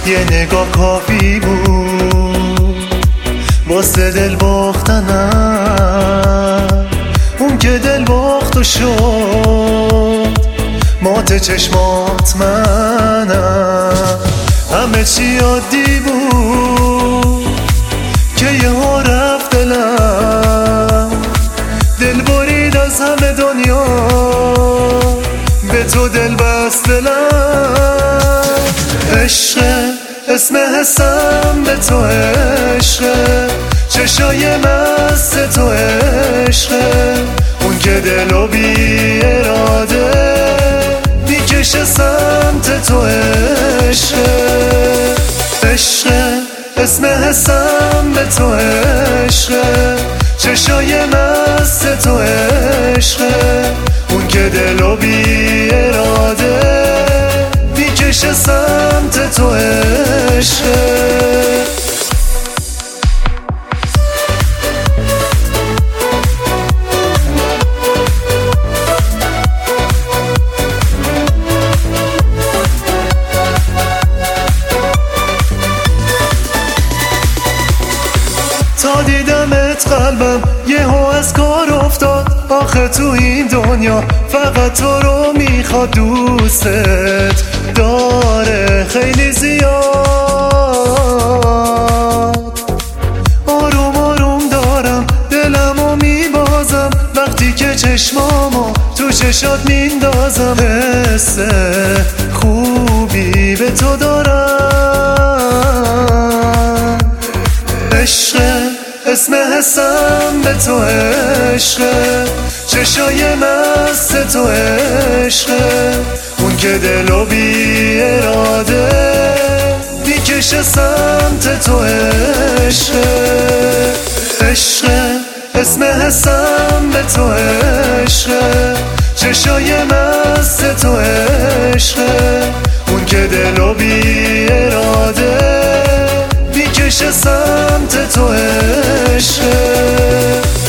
یه نگاه کافی بود واسه دل باختنم. اون که دل باخت و شد مات چشمات منم. همه چی عادی بود که یه ها رفت دلم. دل برید از همه دنیا به تو دل بست دلم. عشقه اسم حسم به تو عشقه، چشای مست تو عشقه. اون که دلو بی اراده میکشه سمت تو عشقه. عشقه اسم حسم به تو عشقه، چشای مست تو عشقه. اون که دلو بی اراده میکشه سمت تو عشقه. تا دیدمت قلبم یهو از کار افتاد. آخه تو این دنیا فقط تو رو میخواد، دوستت داره خیلی زیاد. آروم آروم دارم دلمو میبازم وقتی که چشمامو تو چشات میندازم. حس خوبی به تو دارم. عشقه اسم حسم به تو عشقه، چشای مست تو عشقه. اون که دلو بی اراده میکشه سمت تو عشقه. عشقه اسم حسم به تو عشقه، چشای مست تو عشقه. اون که دلو بی اراده میکشه سمت تو عشقه.